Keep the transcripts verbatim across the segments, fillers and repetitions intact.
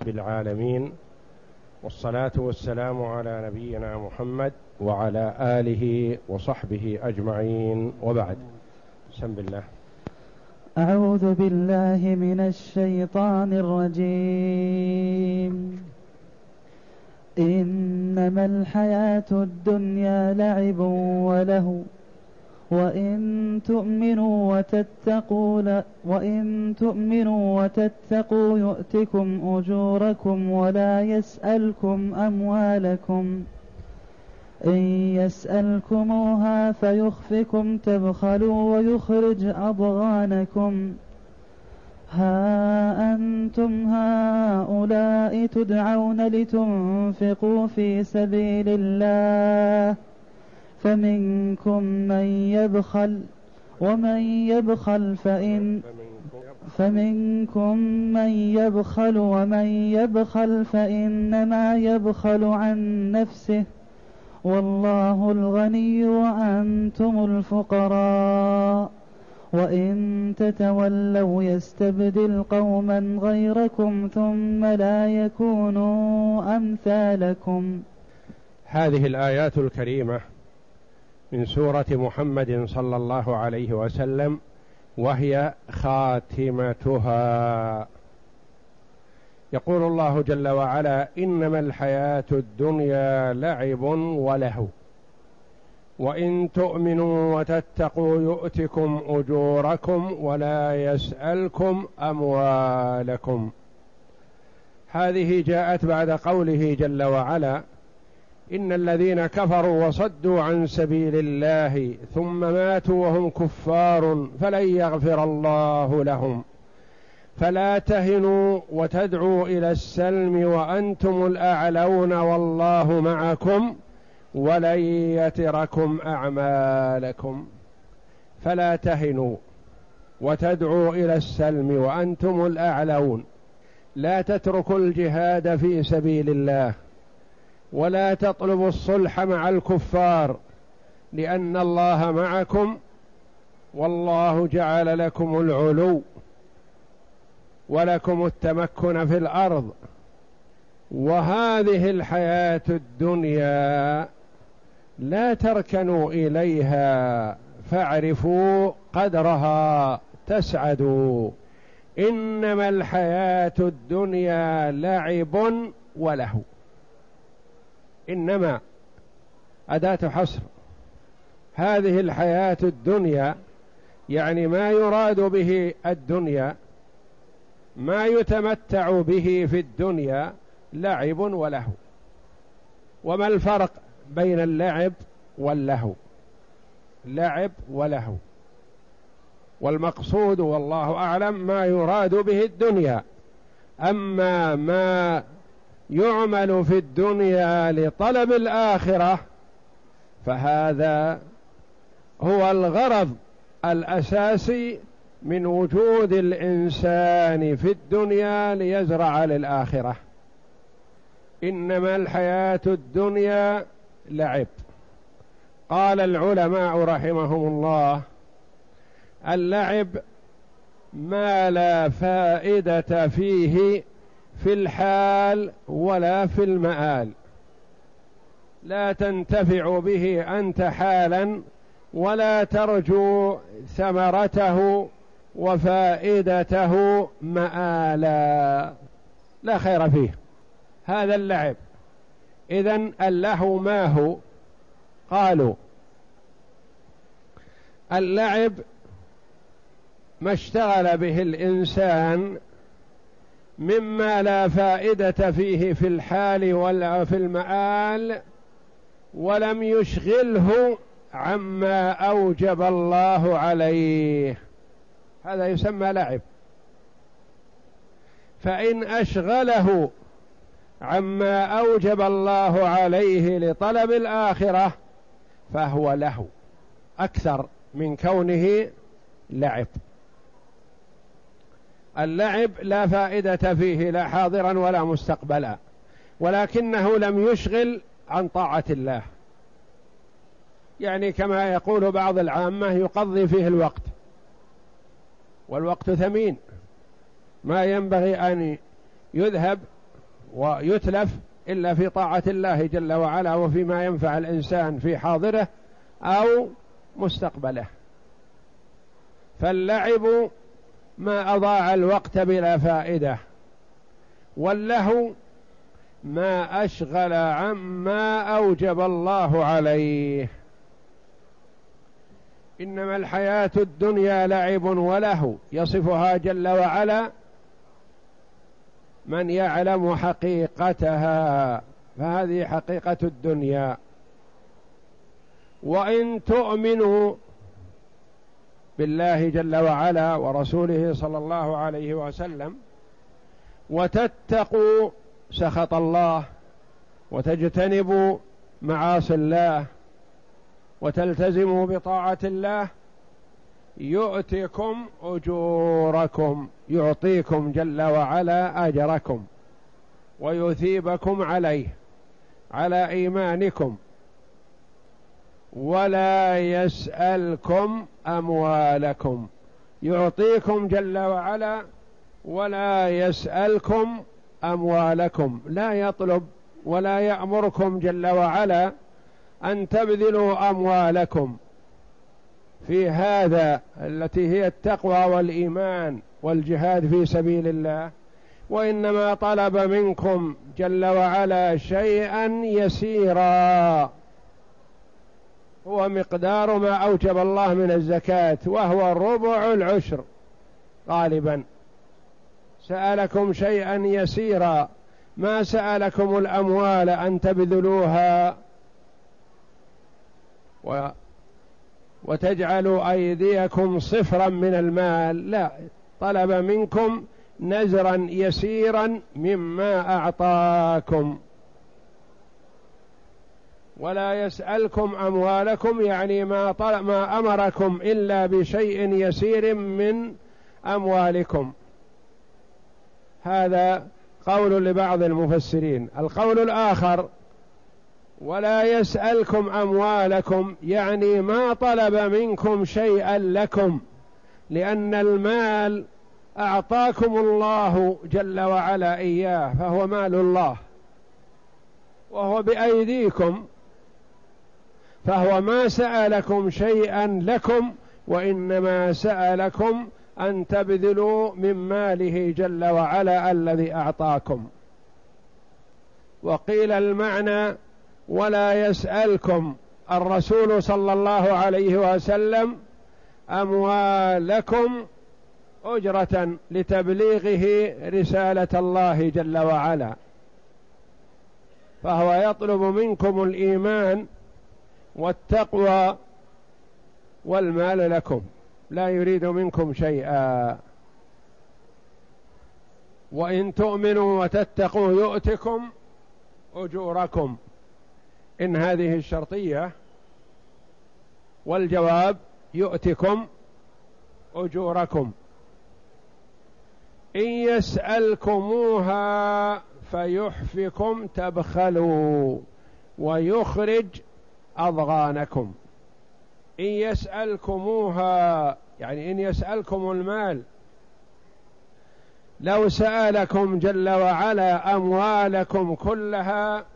رب العالمين، والصلاة والسلام على نبينا محمد وعلى آله وصحبه أجمعين، وبعد. بسم الله. أعوذ بالله من الشيطان الرجيم. إنما الحياة الدنيا لعب ولهو وإن تؤمنوا وتتقوا وإن تؤمنوا وتتقوا يؤتكم أجوركم ولا يسألكم أموالكم إن يسألكموها فيخفكم تبخلوا ويخرج أضغانكم. ها أنتم هؤلاء تدعون لتنفقوا في سبيل الله فمنكم من يبخل ومن يبخل فإن فمنكم من يبخل ومن يبخل فإنما يبخل عن نفسه والله الغني وأنتم الفقراء وإن تتولوا يستبدل قوما غيركم ثم لا يكونوا أمثالكم. هذه الآيات الكريمة من سورة محمد صلى الله عليه وسلم، وهي خاتمتها. يقول الله جل وعلا: إنما الحياة الدنيا لعب ولهو وإن تؤمنوا وتتقوا يؤتكم أجوركم ولا يسألكم أموالكم. هذه جاءت بعد قوله جل وعلا: إن الذين كفروا وصدوا عن سبيل الله ثم ماتوا وهم كفار فلن يغفر الله لهم فلا تهنوا وتدعوا إلى السلم وأنتم الأعلون والله معكم ولن يتركم أعمالكم. فلا تهنوا وتدعوا إلى السلم وأنتم الأعلون، لا تتركوا الجهاد في سبيل الله ولا تطلبوا الصلح مع الكفار، لأن الله معكم والله جعل لكم العلو ولكم التمكن في الأرض. وهذه الحياة الدنيا لا تركنوا إليها فاعرفوا قدرها تسعدوا. إنما الحياة الدنيا لعب ولهو. إنما أداة حصر. هذه الحياة الدنيا يعني ما يراد به الدنيا، ما يتمتع به في الدنيا، لعب ولهو. وما الفرق بين اللعب واللهو؟ لعب ولهو، والمقصود والله أعلم ما يراد به الدنيا. أما ما يعمل في الدنيا لطلب الآخرة فهذا هو الغرض الأساسي من وجود الإنسان في الدنيا، ليزرع للآخرة. إنما الحياة الدنيا لعب. قال العلماء رحمهم الله: اللعب ما لا فائدة فيه في الحال ولا في المآل، لا تنتفع به أنت حالا ولا ترجو ثمرته وفائدته مآلا، لا خير فيه. هذا اللعب. إذن اللهو ما هو؟ قالوا اللعب ما اشتغل به الإنسان مما لا فائدة فيه في الحال ولا في المآل، ولم يشغله عما أوجب الله عليه، هذا يسمى لعب. فإن أشغله عما أوجب الله عليه لطلب الآخرة فهو له أكثر من كونه لعب. اللعب لا فائدة فيه لا حاضرا ولا مستقبلا، ولكنه لم يشغل عن طاعة الله. يعني كما يقول بعض العامة يقضي فيه الوقت، والوقت ثمين، ما ينبغي أن يذهب ويتلف إلا في طاعة الله جل وعلا وفيما ينفع الإنسان في حاضره أو مستقبله. فاللعب ما أضاع الوقت بلا فائدة، واللهو ما أشغل عما أوجب الله عليه. إنما الحياة الدنيا لعب ولهو، يصفها جل وعلا من يعلم حقيقتها، فهذه حقيقة الدنيا. وإن تؤمنوا بالله جل وعلا ورسوله صلى الله عليه وسلم وتتقوا سخط الله وتجتنبوا معاصي الله وتلتزموا بطاعة الله يؤتكم أجوركم، يعطيكم جل وعلا أجركم ويثيبكم عليه على إيمانكم، ولا يسألكم أموالكم، يعطيكم جل وعلا ولا يسألكم أموالكم، لا يطلب ولا يأمركم جل وعلا أن تبذلوا أموالكم في هذا التي هي التقوى والإيمان والجهاد في سبيل الله، وإنما طلب منكم جل وعلا شيئا يسيرا هو مقدار ما أوجب الله من الزكاة، وهو ربع العشر غالبا. سألكم شيئا يسيرا، ما سألكم الأموال أن تبذلوها و وتجعلوا أيديكم صفرا من المال، لا، طلب منكم نزرا يسيرا مما أعطاكم. ولا يسألكم أموالكم يعني ما, طلب ما أمركم إلا بشيء يسير من أموالكم. هذا قول لبعض المفسرين. القول الآخر ولا يسألكم أموالكم يعني ما طلب منكم شيئا لكم، لأن المال أعطاكم الله جل وعلا إياه، فهو مال الله وهو بأيديكم، فهو ما سألكم شيئا لكم، وإنما سألكم أن تبذلوا من ماله جل وعلا الذي أعطاكم. وقيل المعنى ولا يسألكم الرسول صلى الله عليه وسلم أموالكم أجرة لتبليغه رسالة الله جل وعلا، فهو يطلب منكم الإيمان والتقوى والمال لكم، لا يريد منكم شيئا. وإن تؤمنوا وتتقوا يؤتكم أجوركم، إن هذه الشرطية، والجواب يؤتكم أجوركم. إن يسألكموها فيحفكم تبخلوا ويخرج أضغانكم. إن يسألكموها يعني إن يسألكم المال، لو سألكم جل وعلا أموالكم كلها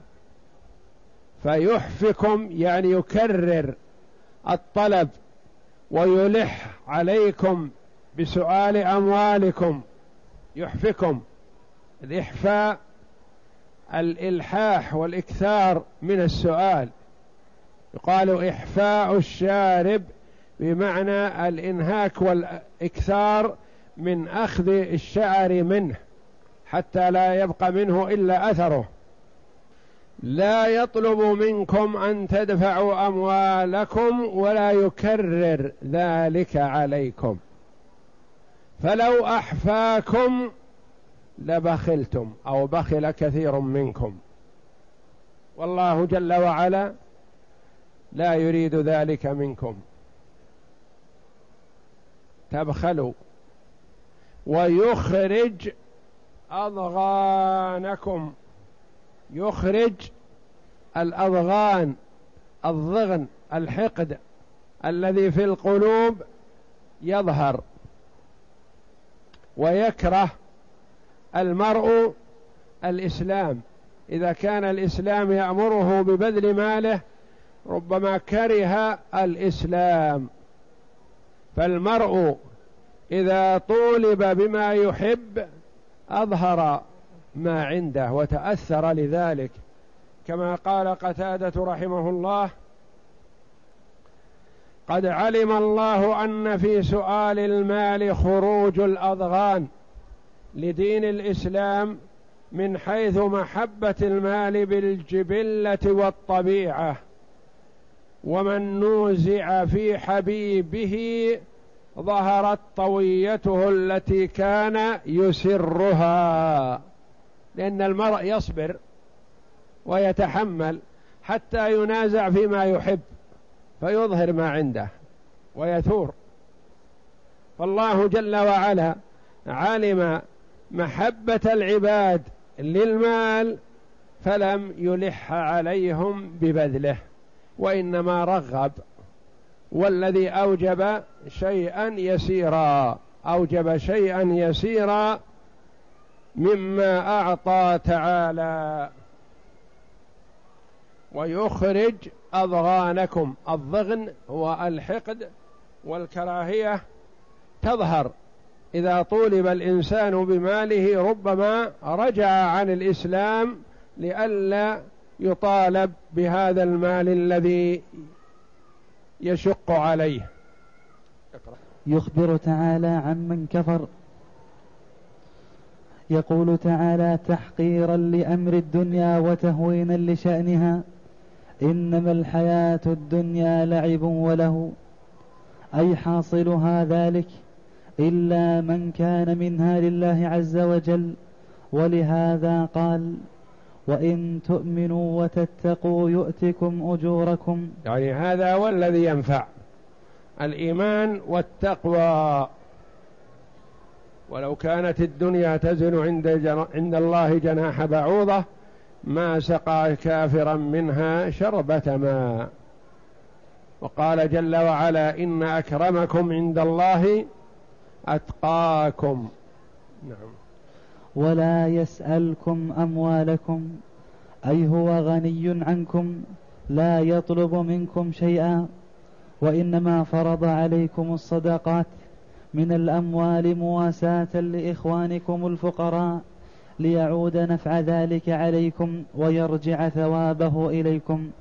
فيحفكم يعني يكرر الطلب ويلح عليكم بسؤال أموالكم، يحفكم. الإحفاء الإلحاح والإكثار من السؤال، يقال إحفاء الشارب بمعنى الإنهاك والإكثار من أخذ الشعر منه حتى لا يبقى منه إلا أثره. لا يطلب منكم أن تدفعوا أموالكم ولا يكرر ذلك عليكم، فلو أحفاكم لبخلتم أو بخل كثير منكم، والله جل وعلا لا يريد ذلك منكم. تبخلوا ويخرج أضغانكم، يخرج الأضغان، الضغن، الحقد الذي في القلوب يظهر، ويكره المرء الإسلام. إذا كان الإسلام يأمره ببذل ماله ربما كره الإسلام. فالمرء إذا طولب بما يحب أظهر ما عنده وتأثر لذلك، كما قال قتادة رحمه الله: قد علم الله أن في سؤال المال خروج الأضغان لدين الإسلام من حيث محبة المال بالجبلة والطبيعة، ومن نوزع في حبيبه ظهرت طويته التي كان يسرها. لأن المرء يصبر ويتحمل حتى ينازع فيما يحب فيظهر ما عنده ويثور. فالله جل وعلا علم محبة العباد للمال فلم يلح عليهم ببذله، وإنما رغب. والذي أوجب شيئا يسيرا أوجب شيئا يسيرا مما أعطى تعالى. ويخرج أضغانكم. الضغن هو الحقد والكراهية، تظهر إذا طولب الإنسان بماله ربما رجع عن الإسلام لئلا يطالب بهذا المال الذي يشق عليه. يخبر تعالى عن من كفر، يقول تعالى تحقيرا لأمر الدنيا وتهوينا لشأنها: إنما الحياة الدنيا لعب وله، أي حاصلها ذلك إلا من كان منها لله عز وجل. ولهذا قال: وإن تؤمنوا وتتقوا يؤتكم أجوركم. يعني هذا هو الذي ينفع، الإيمان والتقوى. ولو كانت الدنيا تزن عند, عند الله جناح بعوضة ما سقى كافرا منها شربة ماء. وقال جل وعلا: إن أكرمكم عند الله أتقاكم. نعم. ولا يسألكم أموالكم، أي هو غني عنكم لا يطلب منكم شيئا، وإنما فرض عليكم الصدقات من الأموال مواساة لإخوانكم الفقراء ليعود نفع ذلك عليكم ويرجع ثوابه إليكم.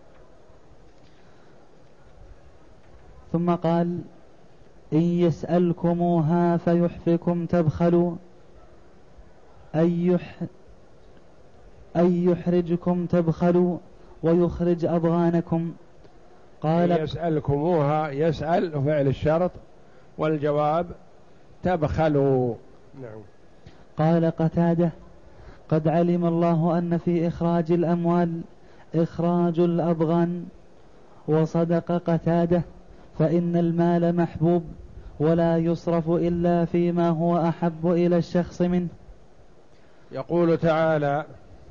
ثم قال: إن يسألكموها فيحفكم تبخلوا، أي يح أي يحرجكم تبخلوا ويخرج أضغانكم. قال: يسألكموها، يسأل فعل الشرط والجواب تبخلوا. نعم. قال قتادة: قد علم الله أن في إخراج الأموال إخراج الأضغان. وصدق قتادة، فإن المال محبوب ولا يصرف إلا فيما هو أحب إلى الشخص منه. يقول تعالى: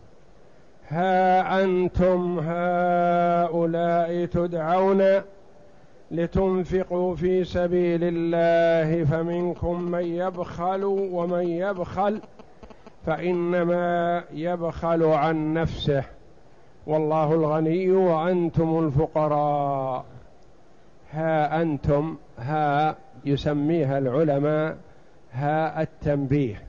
ها أنتم هؤلاء تدعون لتنفقوا في سبيل الله فمنكم من يبخل ومن يبخل فإنما يبخل عن نفسه والله الغني وأنتم الفقراء. ها أنتم، ها يسميها العلماء ها التنبيه،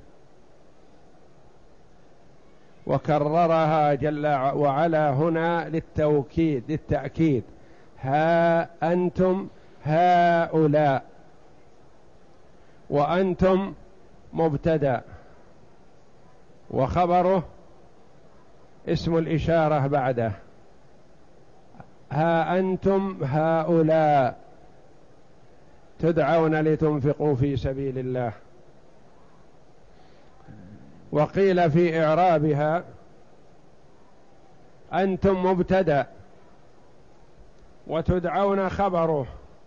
وكررها جل وعلا هنا للتوكيد للتأكيد. ها أنتم هؤلاء، وأنتم مبتدأ وخبره اسم الإشارة بعده. ها أنتم هؤلاء تدعون لتنفقوا في سبيل الله. وقيل في إعرابها: أنتم مبتدأ وتدعون خبره،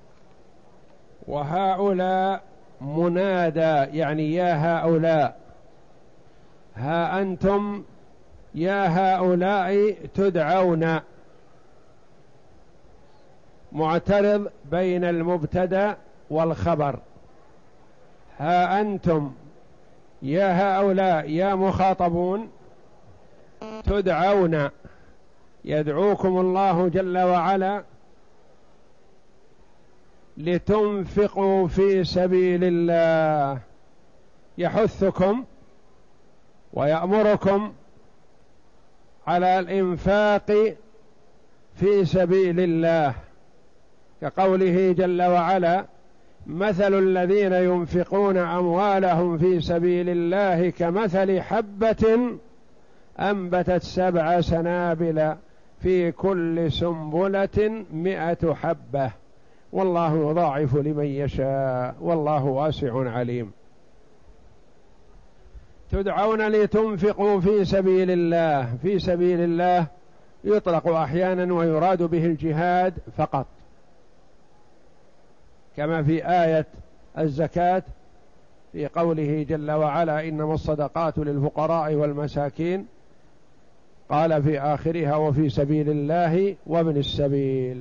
وهؤلاء منادى، يعني يا هؤلاء. ها أنتم يا هؤلاء تدعون، معترض بين المبتدأ والخبر. ها أنتم يا هؤلاء يا مخاطبون تدعون، يدعوكم الله جل وعلا لتنفقوا في سبيل الله، يحثكم ويأمركم على الإنفاق في سبيل الله، كقوله جل وعلا: مثل الذين ينفقون أموالهم في سبيل الله كمثل حبة أنبتت سبع سنابل في كل سنبلة مئة حبة والله يضاعف لمن يشاء والله واسع عليم. تدعون لتنفقوا في سبيل الله، في سبيل الله يطلق أحيانا ويراد به الجهاد فقط، كما في آية الزكاة في قوله جل وعلا: إنما الصدقات للفقراء والمساكين، قال في آخرها: وفي سبيل الله وابن السبيل.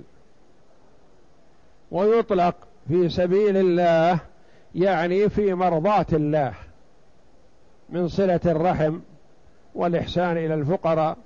ويطلق في سبيل الله يعني في مرضاة الله، من صلة الرحم والإحسان إلى الفقراء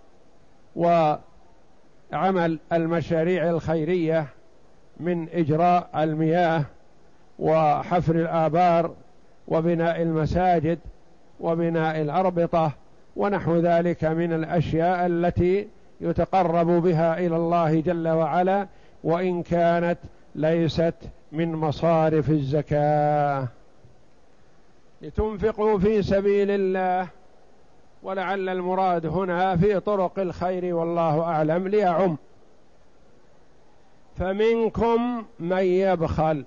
وعمل المشاريع الخيرية من إجراء المياه وحفر الآبار وبناء المساجد وبناء الأربطة ونحو ذلك من الأشياء التي يتقرب بها إلى الله جل وعلا، وإن كانت ليست من مصارف الزكاة. لتنفقوا في سبيل الله، ولعل المراد هنا في طرق الخير والله أعلم ليعم. فمنكم من يبخل،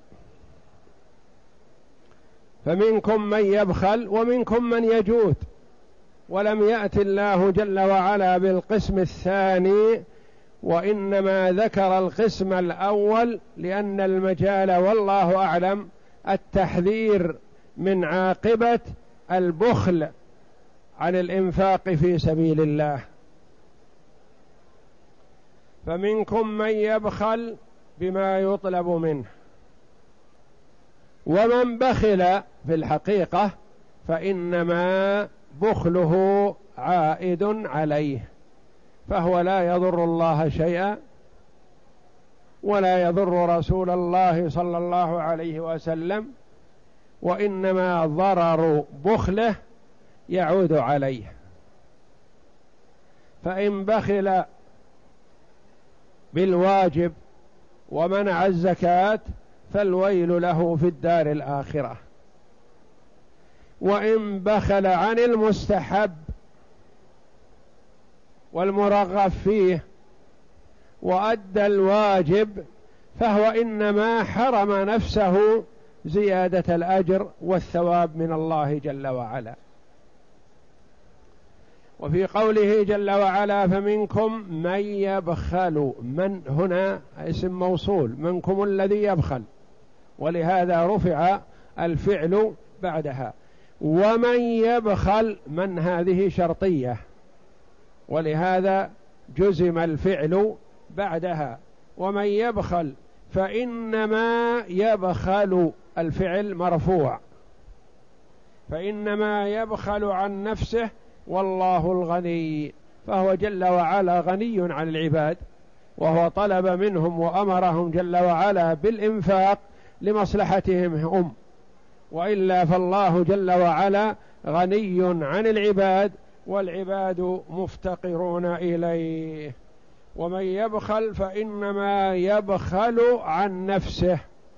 فمنكم من يبخل ومنكم من يجود، ولم يأتي الله جل وعلا بالقسم الثاني، وإنما ذكر القسم الأول لأن المجال والله أعلم التحذير من عاقبة البخل عن الإنفاق في سبيل الله. فمنكم من يبخل بما يطلب منه، ومن بخل في الحقيقة فإنما بخله عائد عليه، فهو لا يضر الله شيئا ولا يضر رسول الله صلى الله عليه وسلم، وإنما ضرر بخله يعود عليه. فإن بخل بالواجب ومنع الزكاة فالويل له في الدار الآخرة، وإن بخل عن المستحب والمرغب فيه وأدى الواجب فهو إنما حرم نفسه زيادة الأجر والثواب من الله جل وعلا. وفي قوله جل وعلا: فمنكم من يبخل، من هنا اسم موصول، منكم الذي يبخل، ولهذا رفع الفعل بعدها. ومن يبخل، من هذه شرطية، ولهذا جزم الفعل بعدها. ومن يبخل فإنما يبخل، الفعل مرفوع، فإنما يبخل عن نفسه والله الغني، فهو جل وعلا غني عن العباد، وهو طلب منهم وأمرهم جل وعلا بالإنفاق لمصلحتهم هم، وإلا فالله جل وعلا غني عن العباد والعباد مفتقرون إليه. ومن يبخل فإنما يبخل عن نفسه.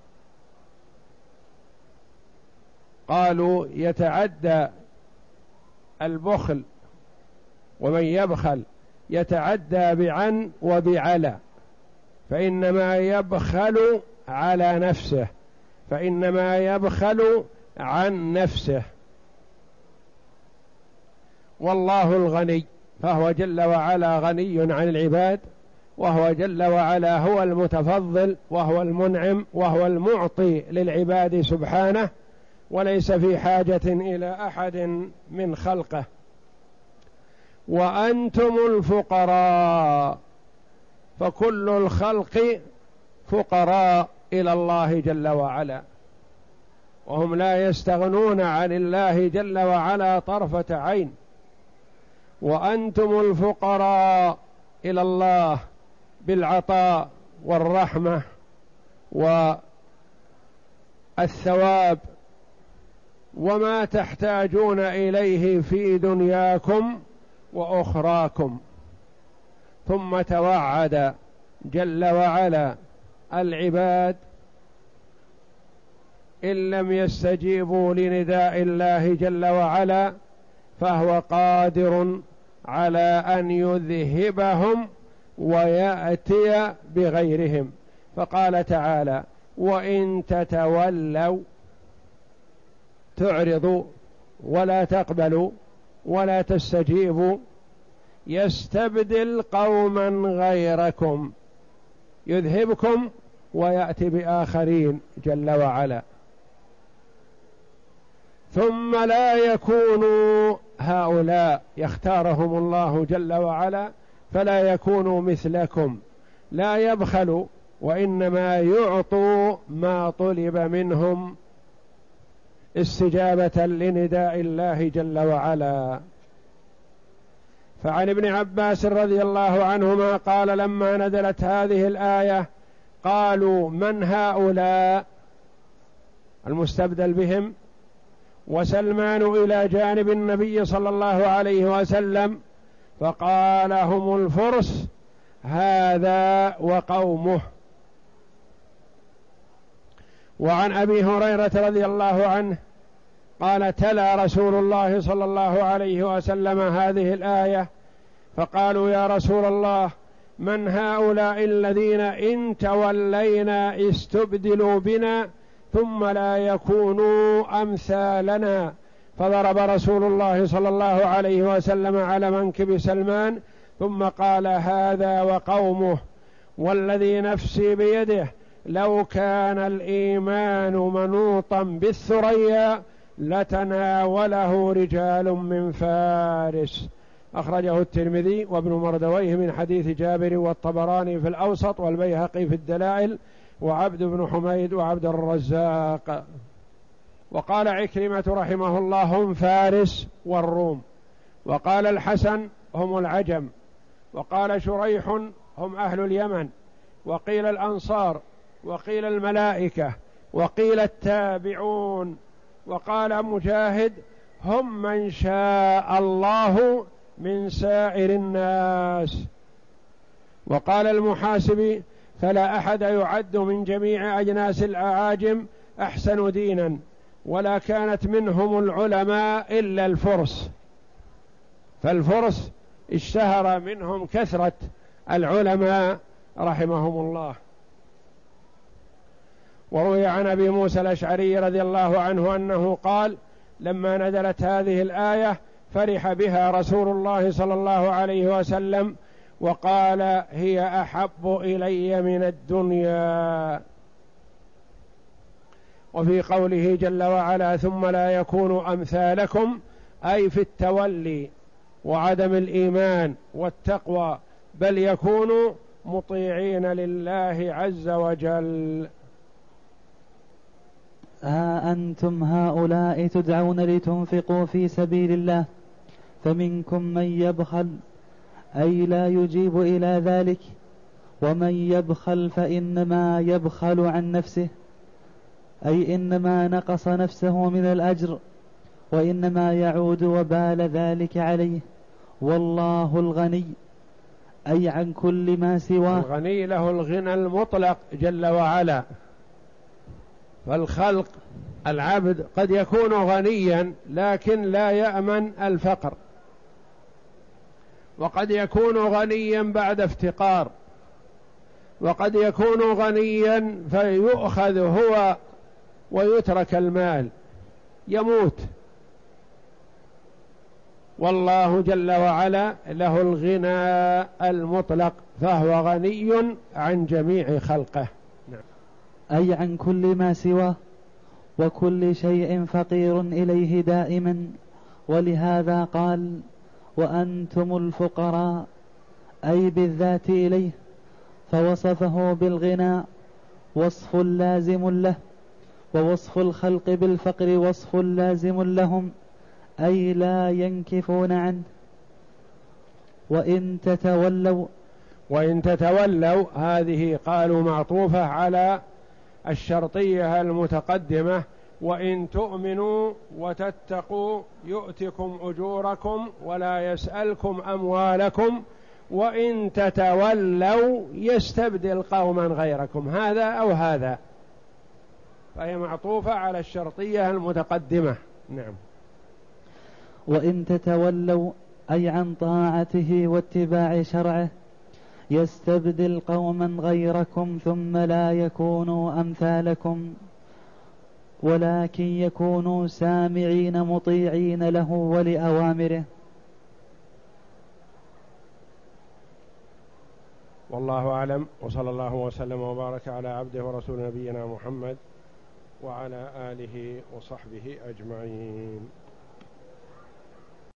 قالوا يتعدى البخل، ومن يبخل يتعدى بعن وبعلى، فإنما يبخل على نفسه، فإنما يبخل عن نفسه. والله الغني، فهو جل وعلا غني عن العباد، وهو جل وعلا هو المتفضل وهو المنعم وهو المعطي للعباد سبحانه، وليس في حاجة إلى أحد من خلقه. وأنتم الفقراء، فكل الخلق فقراء إلى الله جل وعلا، وهم لا يستغنون عن الله جل وعلا طرفة عين، وأنتم الفقراء إلى الله بالعطاء والرحمة والثواب وما تحتاجون إليه في دنياكم وأخراكم. ثم توعد جل وعلا العباد إن لم يستجيبوا لنداء الله جل وعلا فهو قادر على أن يذهبهم ويأتي بغيرهم. فقال تعالى: وإن تتولوا، تعرضوا ولا تقبلوا ولا تستجيبوا، يستبدل قوما غيركم يذهبكم ويأتي بآخرين جل وعلا، ثم لا يكونوا هؤلاء، يختارهم الله جل وعلا فلا يكونوا مثلكم، لا يبخلوا وإنما يعطوا ما طلب منهم استجابة لنداء الله جل وعلا. فعن ابن عباس رضي الله عنهما قال: لما نزلت هذه الآية قالوا: من هؤلاء المستبدل بهم؟ وسلمان إلى جانب النبي صلى الله عليه وسلم فقال: هم الفرس هذا وقومه. وعن أبي هريرة رضي الله عنه قال: تلا رسول الله صلى الله عليه وسلم هذه الآية فقالوا: يا رسول الله، من هؤلاء الذين إن تولينا استبدلوا بنا ثم لا يكونوا أمثالنا؟ فضرب رسول الله صلى الله عليه وسلم على منكب سلمان ثم قال: هذا وقومه، والذي نفسي بيده لو كان الإيمان منوطا بالثريا لتناوله رجال من فارس. أخرجه الترمذي وابن مردويه من حديث جابر، والطبراني في الأوسط، والبيهقي في الدلائل، وعبد بن حميد وعبد الرزاق. وقال عكرمة رحمه الله: هم فارس والروم. وقال الحسن: هم العجم. وقال شريح: هم أهل اليمن. وقيل الأنصار، وقيل الملائكة، وقيل التابعون. وقال مجاهد: هم من شاء الله من سائر الناس. وقال المحاسبي: فلا أحد يعد من جميع أجناس الأعاجم أحسن دينا، ولا كانت منهم العلماء إلا الفرس، فالفرس اشتهر منهم كثرة العلماء رحمهم الله. وروي عن أبي موسى الأشعري رضي الله عنه أنه قال: لما نزلت هذه الآية فرح بها رسول الله صلى الله عليه وسلم وقال: هي أحب إلي من الدنيا. وفي قوله جل وعلا: ثم لا يكونوا أمثالكم، أي في التولي وعدم الإيمان والتقوى، بل يكونوا مطيعين لله عز وجل. ها أنتم هؤلاء تدعون لتنفقوا في سبيل الله فمنكم من يبخل، أي لا يجيب إلى ذلك، ومن يبخل فإنما يبخل عن نفسه، أي إنما نقص نفسه من الأجر، وإنما يعود وبال ذلك عليه. والله الغني، أي عن كل ما سواه. الغني له الغنى المطلق جل وعلا. فالخلق العبد قد يكون غنيا لكن لا يأمن الفقر، وقد يكون غنيا بعد افتقار، وقد يكون غنيا فيؤخذ هو ويترك المال يموت. والله جل وعلا له الغنى المطلق، فهو غني عن جميع خلقه، أي عن كل ما سواه، وكل شيء فقير إليه دائما. ولهذا قال: وأنتم الفقراء، أي بالذات إليه، فوصفه بالغنى وصف لازم له، ووصف الخلق بالفقر وصف لازم لهم، أي لا ينكفون عنه. وإن تتولوا وإن تتولوا هذه قالوا معطوفة على الشرطية المتقدمة، وإن تؤمنوا وتتقوا يؤتكم أجوركم ولا يسألكم أموالكم وإن تتولوا يستبدل قوما غيركم، هذا أو هذا، فهي معطوفة على الشرطية المتقدمة. نعم. وإن تتولوا أي عن طاعته واتباع شرعه يستبدل قوما غيركم ثم لا يكونوا أمثالكم، ولكن يكونوا سامعين مطيعين له ولأوامره. والله أعلم، وصلى الله وسلم وبارك على عبده ورسول نبينا محمد وعلى آله وصحبه أجمعين.